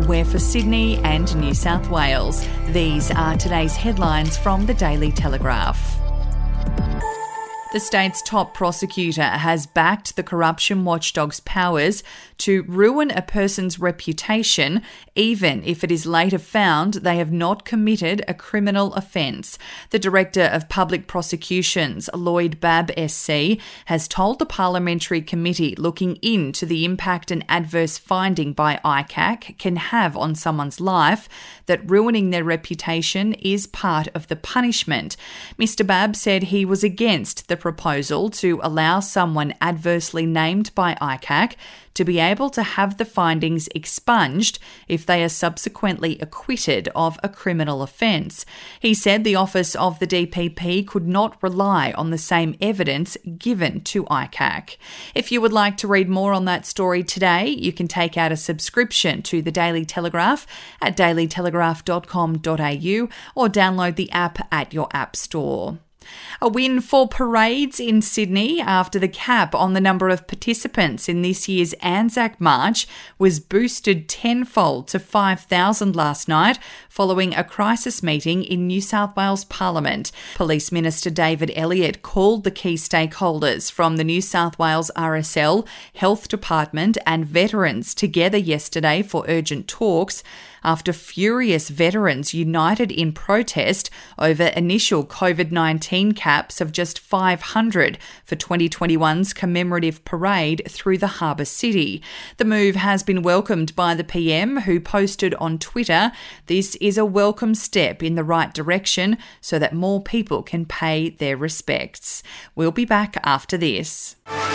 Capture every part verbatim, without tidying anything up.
We're for Sydney and New South Wales. These are today's headlines from the Daily Telegraph. The state's top prosecutor has backed the corruption watchdog's powers to ruin a person's reputation, even if it is later found they have not committed a criminal offence. The Director of Public Prosecutions, Lloyd Babb S C, has told the Parliamentary Committee looking into the impact an adverse finding by I C A C can have on someone's life that ruining their reputation is part of the punishment. Mister Babb said he was against the proposal to allow someone adversely named by I C A C to be able to have the findings expunged if they are subsequently acquitted of a criminal offence. He said the Office of the D P P could not rely on the same evidence given to I C A C. If you would like to read more on that story today, you can take out a subscription to the Daily Telegraph at daily telegraph dot com dot a u or download the app at your app store. A win for parades in Sydney after the cap on the number of participants in this year's Anzac March was boosted tenfold to five thousand last night following a crisis meeting in New South Wales Parliament. Police Minister David Elliott called the key stakeholders from the New South Wales R S L, Health Department and veterans together yesterday for urgent talks after furious veterans united in protest over initial COVID nineteen caps of just five hundred for twenty twenty-one's commemorative parade through the Harbour City. The move has been welcomed by the P M, who posted on Twitter, "This is a welcome step in the right direction so that more people can pay their respects." We'll be back after this.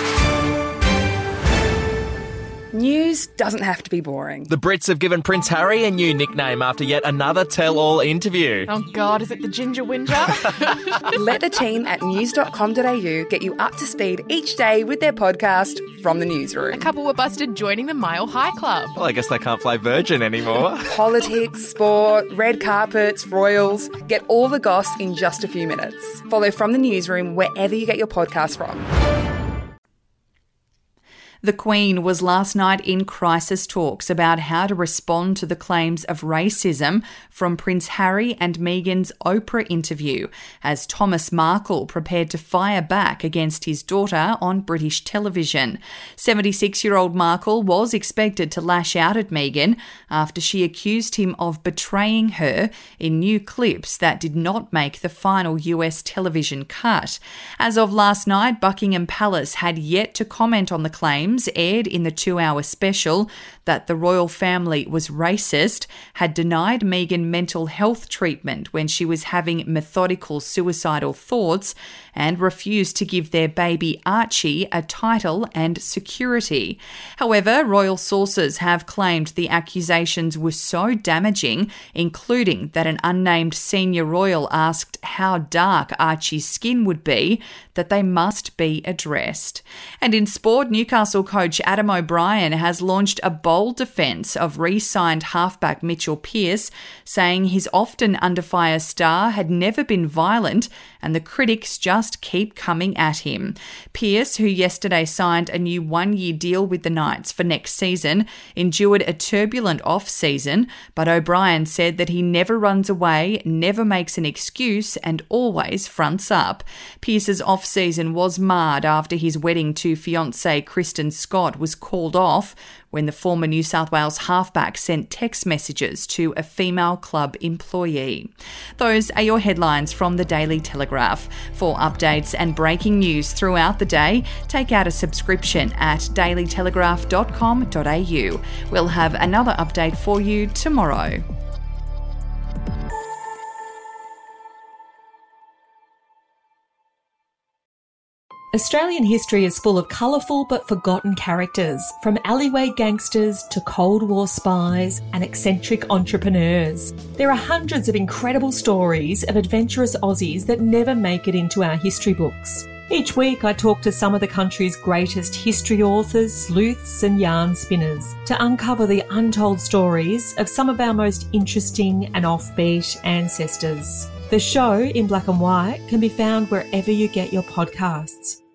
News doesn't have to be boring. The Brits have given Prince Harry a new nickname after yet another tell-all interview. Oh God, is it the Ginger Whinger? Let the team at news dot com dot a u get you up to speed each day with their podcast, From the Newsroom. A couple were busted joining the Mile High Club. Well, I guess they can't fly Virgin anymore. Politics, sport, red carpets, royals. Get all the goss in just a few minutes. Follow From the Newsroom wherever you get your podcast from. The Queen was last night in crisis talks about how to respond to the claims of racism from Prince Harry and Meghan's Oprah interview, as Thomas Markle prepared to fire back against his daughter on British television. seventy-six-year-old Markle was expected to lash out at Meghan after she accused him of betraying her in new clips that did not make the final U S television cut. As of last night, Buckingham Palace had yet to comment on the claims aired in the two-hour special that the royal family was racist, had denied Meghan mental health treatment when she was having methodical suicidal thoughts, and refused to give their baby Archie a title and security. However, royal sources have claimed the accusations were so damaging, including that an unnamed senior royal asked how dark Archie's skin would be, that they must be addressed. And in sport, Newcastle coach Adam O'Brien has launched a bold defence of re-signed halfback Mitchell Pearce, saying his often under fire star had never been violent and the critics just keep coming at him. Pearce, who yesterday signed a new one-year deal with the Knights for next season, endured a turbulent off-season, but O'Brien said that he never runs away, never makes an excuse and always fronts up. Pearce's off-season was marred after his wedding to fiancée Kristen Scott was called off when the former New South Wales halfback sent text messages to a female club employee. Those are your headlines from the Daily Telegraph. For updates and breaking news throughout the day, take out a subscription at daily telegraph dot com dot a u. We'll have another update for you tomorrow. Australian history is full of colourful but forgotten characters, from alleyway gangsters to Cold War spies and eccentric entrepreneurs. There are hundreds of incredible stories of adventurous Aussies that never make it into our history books. Each week I talk to some of the country's greatest history authors, sleuths and yarn spinners to uncover the untold stories of some of our most interesting and offbeat ancestors. The show, In Black and White, can be found wherever you get your podcasts.